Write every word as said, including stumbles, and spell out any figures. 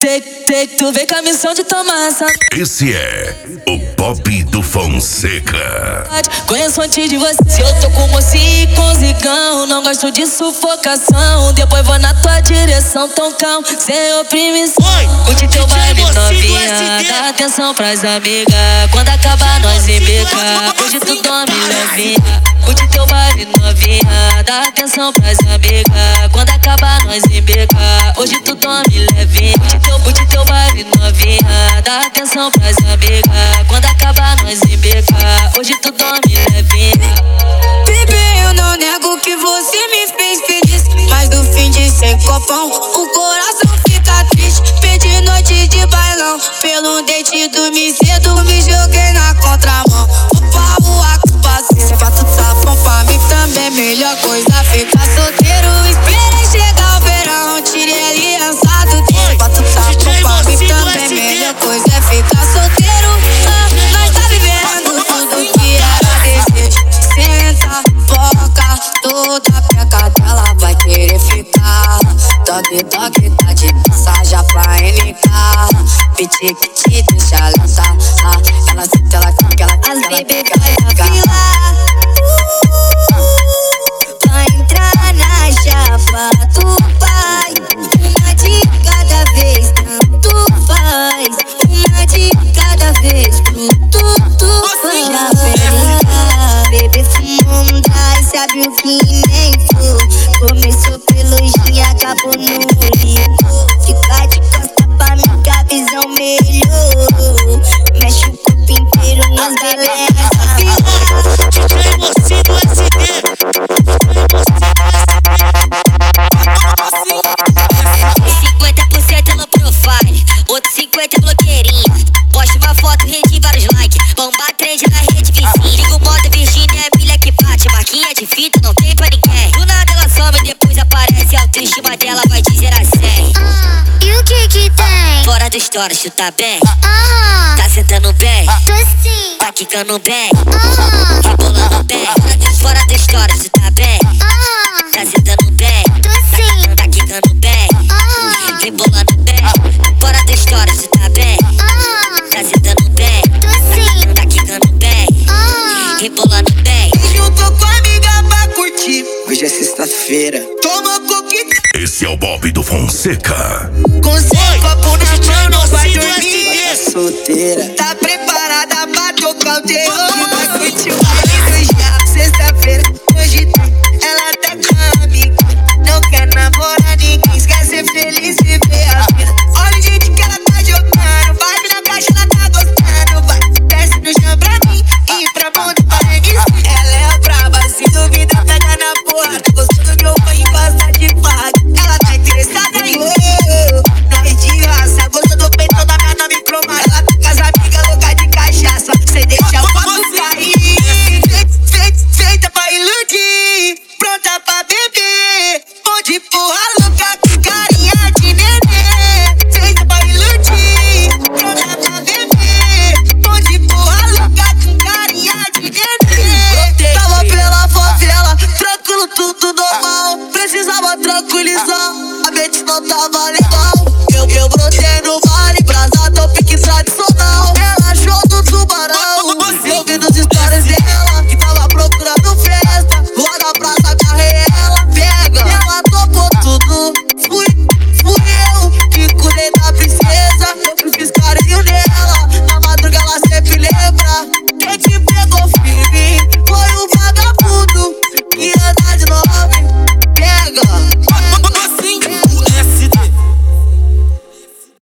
Sei, sei que tu vem com a missão de tomar essa. Esse é o Bob do Fonseca. Conheço antes de você. Se eu tô com mocinho e com zigão, não gosto de sufocação. Depois vou na tua direção, tão calmo, sem oprimição. Curte teu baile novinha, dá atenção pras amigas. Quando acabar nós embica, hoje tu dorme levinha. Curte teu baile novinha, dá atenção pras amigas. Quando acabar nós embica, hoje tu dorme levinha. Curte teu, curte teu baile novinha, dá atenção pras amigas. Quando acabar nós embica, hoje tu dorme levinha. Bebê, eu não nego que você me fez feliz, mas no fim de sem copão, o coração fica triste. Perdi noite de bailão, pelo date dormi cedo, me joguei na contramão. O pau, a culpa, se pra tu tá bom, pra mim também melhor coisa ficar solteiro. Esperei chegar o verão, tirei aliançado dele. Pra tu tá bom, pra mim também melhor coisa é ficar solteiro. Ah, nós tá vivendo tudo que era desejo. Senta, foca, toda peca dela vai querer ficar. Toque, toque, tá de passagem pra N K. Piti, piti, deixa ela dançar. Ela senta, ela fica, ela fica, ela fica, ela fica. Vai entrar na chapa do pai. Uma de cada vez, tanto faz. Uma de cada vez, tudo faz. Já pega, bebê fumou um dry, sabe o que nem foi. Começou pelo gin, acabou no limpo. Fica de costa pra mim que a visão melhorou. Mexe o corpo inteiro nas galera. D J Mocinho do S D. cinquenta por cento no profile, outro cinquenta blogueirinha. Posta uma foto, rede vários likes. Bomba trend na rede vizinha. Ligo moto, Virgínia, é milha que bate. Marquinha de fita, não tem pra ninguém. Do nada ela some, depois aparece. A autoestima dela vai de zero a cem. Ah, e o que que tem? Fora do stories, tu tá bem? Ah, Tá sentando bem? tô sim. Tá quicando bem? Ah, Rebolando bem? Fora do stories, tu tá bem? ah, Tá sentando bem? tô sim. Tá quicando bem? Ah, Rebolando bem? Fora do stories, tu tá bem? ah, Tá sentando bem? tô sim. Tá quicando bem? Ah, Rebolando bem? Juntou com a amiga pra curtir. Hoje é sexta-feira. Toma coquinha. Esse é o Bob do Fonseca. Com cem copo na D J mão, não vai Mocinho do dormir. S D. Tá solteira. Tá preparada.